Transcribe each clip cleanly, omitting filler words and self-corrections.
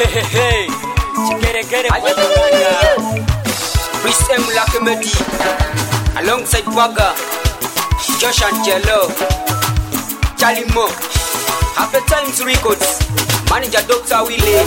Hey, Chigeregere Uganda. Chris M. Lakemedi, alongside Waga, Josh Angelo, Charlie Mo, Happy Times Records, Manager Dr. Willie.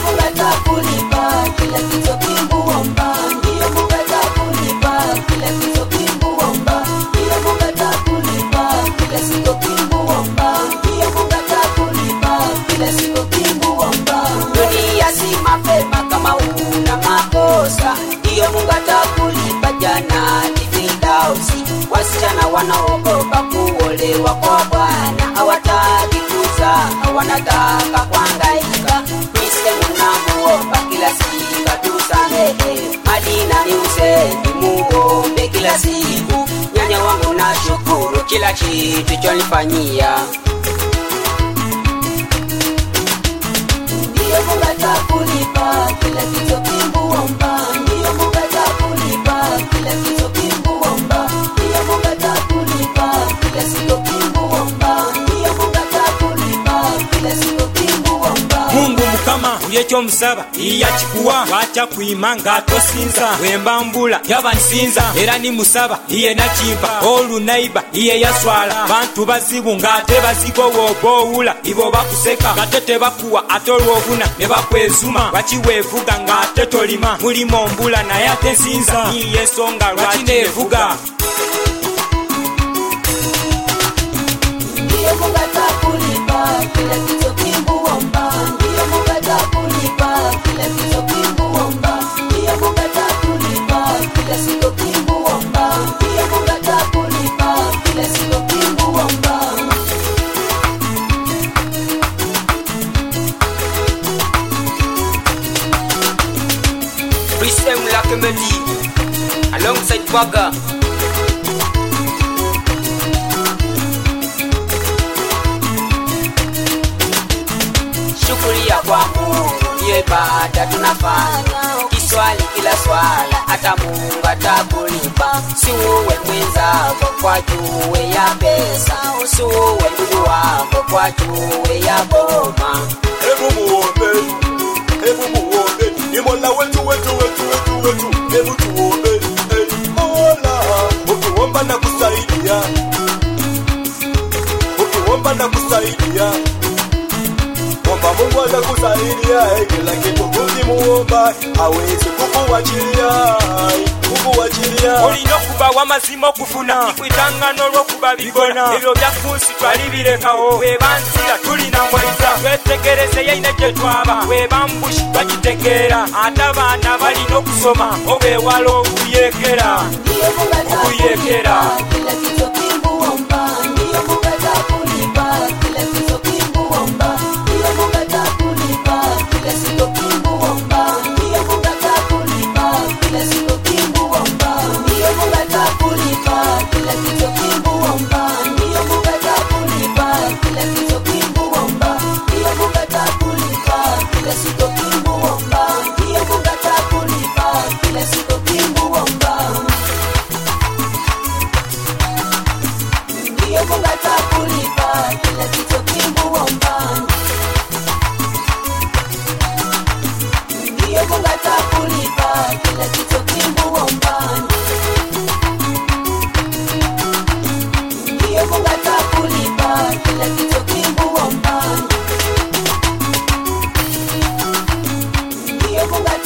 Dunia si mapema kama una makosa, ndiyo Mungu atakulipa jana Fidausi. Wasichana wanaogopa kuolewa kwa Bwana, hawataki kuzaa, wanataka kuhangaika. Kristo namuomba kila siku tusamehe, Madina ni useni muombe kila siku. Nyanya wangu nashukuru kila kitu chonifanyia. Ndiyo Mungu atakulipa kila kitu kimbuomba, ndiyo Mungu atakulipa kila kitu kimbuomba, ndiyo Mungu atakulipa kila siku kimbuomba, ndiyo Mungu atakulipa kila siku kimbuomba. Mungu mukama uyekyo musaba iyachikuwa wacha kuimanga tosinza wembambula yabansinza era ni musaba iye nakimpa olu naiba iye yaswala bantu bazibunga ate baziko wobowula ibo bakuseka gatete bakuwa atolwobuna ne bakwezuma wachiwevuga nga ate tolima mulimo mbula naye ate nsinza iye songa lwachinevuga. Ndiyo Mungu atakulipa kila kitu kimbuomba, ndiyo Mungu atakulipa kila kitu kimbuomba, ndiyo Mungu atakulipa kila siku kimbuomba, ndiyo Mungu atakulipa kila siku kimbuomba. Chris M. Lakemedi, alongside Waga. Shukuria kwa Mungu, ndiyo ibada tunafanya. Kiswali kila swala, hata Mungu atakulipa. Si uwe mwenzako kwa juu ya pesa, si uwe ndugu wako kwa juu ya boma. Hebu muombe, hebu muombe, ni Mola wetu. Hebu tuombe, Mola, ukiomba na kusaidia, ukiomba na kusaidia, kwamba Mungu atakusaidia. Kila kitu ukimuomba hawezi kukuachilia. Olina okuba wamazima okufuna ikwitangano lw'okuba bigona ebyo byakunsi twalibirekawo webansira tulina mwaiza twetegereze yaine gye twaba webambushi bagitegeera ate abaana balina okusoma obewala okuyekera Kila kitu kimbuomba, ndiyo Mungu atakulipa kila kitu kimbuomba, ndiyo Mungu atakulipa kila siku kimbuomba, ndiyo Mungu atakulipa kila siku kimbuomba, ndiyo Mungu atakulipa kila kitu kimbuomba, ndiyo Mungu atakulipa kila kitu kimbuomba, ndiyo Mungu atakulipa kila siku kimbuomba, ndiyo Mungu atakulipa kila siku kimbuomba. Ndiyo Mungu atakulipa kila kitu kimbuomba, ndiyo Mungu atakulipa kila kitu kimbuomba, ndiyo Mungu atakulipa kila kitu kimbuomba, ndiyo Mungu